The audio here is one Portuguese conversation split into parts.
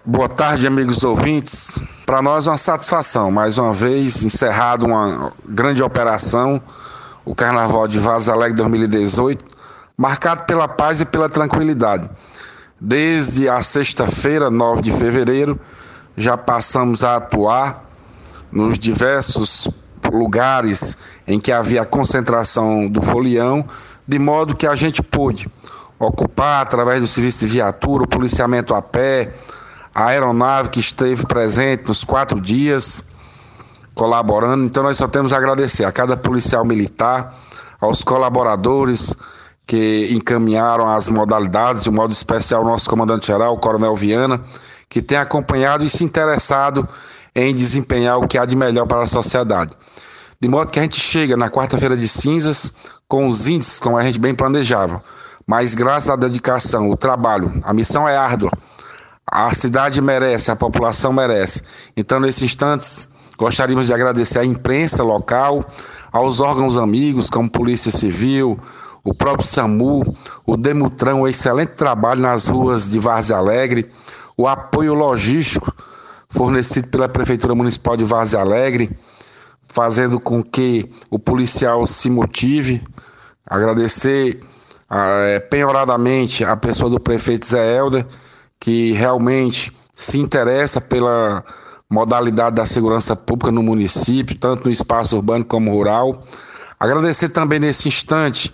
Boa tarde, amigos ouvintes. Para nós é uma satisfação, mais uma vez, encerrado uma grande operação, o Carnaval de Vaza Alegre 2018, marcado pela paz e pela tranquilidade. Desde a sexta-feira, 9 de fevereiro, já passamos a atuar nos diversos lugares em que havia a concentração do folião, de modo que a gente pôde ocupar, através do serviço de viatura, o policiamento a pé, a aeronave que esteve presente nos 4 dias, colaborando. Então nós só temos a agradecer a cada policial militar, aos colaboradores que encaminharam as modalidades, de modo especial o nosso comandante-geral, o Coronel Viana, que tem acompanhado e se interessado em desempenhar o que há de melhor para a sociedade. De modo que a gente chega na quarta-feira de cinzas com os índices como a gente bem planejava, mas graças à dedicação, o trabalho, a missão é árdua. A cidade merece, a população merece. Então, nesses instantes, gostaríamos de agradecer à imprensa local, aos órgãos amigos, como Polícia Civil, o próprio SAMU, o Demutran, o excelente trabalho nas ruas de Várzea Alegre, o apoio logístico fornecido pela Prefeitura Municipal de Várzea Alegre, fazendo com que o policial se motive. Agradecer penhoradamente a pessoa do prefeito Zé Helder, que realmente se interessa pela modalidade da segurança pública no município, tanto no espaço urbano como rural. Agradecer também nesse instante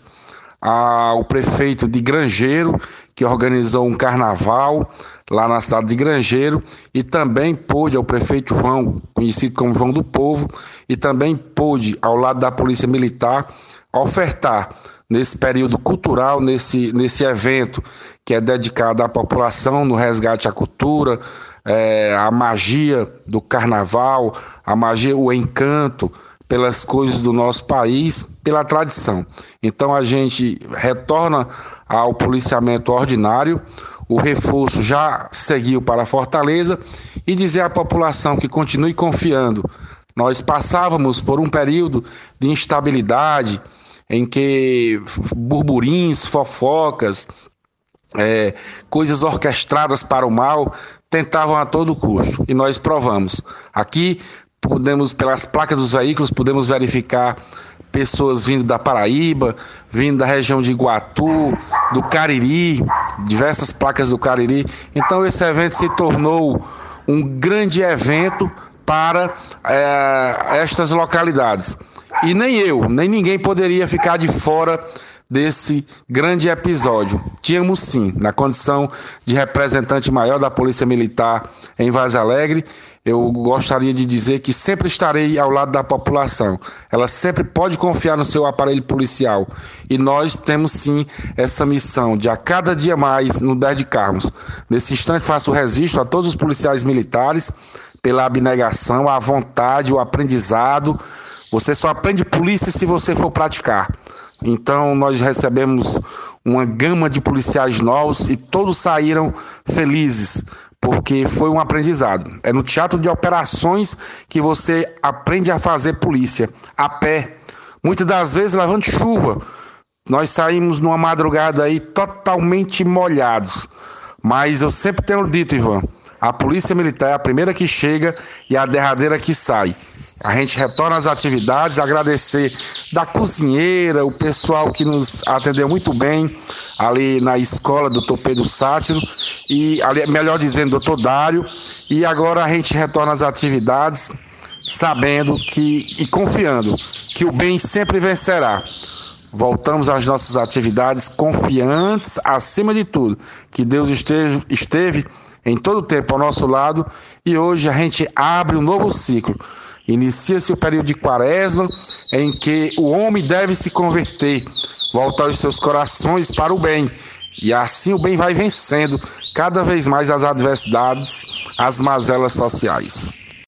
ao prefeito de Grangeiro, que organizou um carnaval lá na cidade de Grangeiro, e também pôde ao prefeito João, conhecido como João do Povo, e também pôde, ao lado da Polícia Militar, ofertar nesse período cultural, nesse evento que é dedicado à população, no resgate à cultura, a magia do carnaval, a magia, o encanto pelas coisas do nosso país, pela tradição. Então a gente retorna ao policiamento ordinário, o reforço já seguiu para Fortaleza, e dizer à população que continue confiando. Nós passávamos por um período de instabilidade, em que burburinhos, fofocas, coisas orquestradas para o mal tentavam a todo custo, e nós provamos. Aqui, pelas placas dos veículos, podemos verificar pessoas vindo da Paraíba, vindo da região de Iguatu, do Cariri, diversas placas do Cariri. Então esse evento se tornou um grande evento para estas localidades. E nem eu, nem ninguém poderia ficar de fora desse grande episódio. Tínhamos sim, na condição de representante maior da Polícia Militar em Várzea Alegre, eu gostaria de dizer que sempre estarei ao lado da população. Ela sempre pode confiar no seu aparelho policial. E nós temos sim essa missão de a cada dia mais nos dedicarmos. Nesse instante faço o registro a todos os policiais militares pela abnegação, a vontade, o aprendizado. Você só aprende polícia se você for praticar. Então nós recebemos uma gama de policiais novos e todos saíram felizes, porque foi um aprendizado. É no teatro de operações que você aprende a fazer polícia, a pé. Muitas das vezes levando chuva. Nós saímos numa madrugada aí totalmente molhados. Mas eu sempre tenho dito, Ivan, a Polícia Militar é a primeira que chega e a derradeira que sai. A gente retorna às atividades, agradecer da cozinheira, o pessoal que nos atendeu muito bem ali na escola do Dr. Pedro Sátiro, e ali, melhor dizendo, Dr. Dário, e agora a gente retorna às atividades sabendo e confiando que o bem sempre vencerá. Voltamos às nossas atividades confiantes, acima de tudo, que Deus esteve em todo o tempo ao nosso lado, e hoje a gente abre um novo ciclo. Inicia-se o período de Quaresma, em que o homem deve se converter, voltar os seus corações para o bem, e assim o bem vai vencendo cada vez mais as adversidades, as mazelas sociais.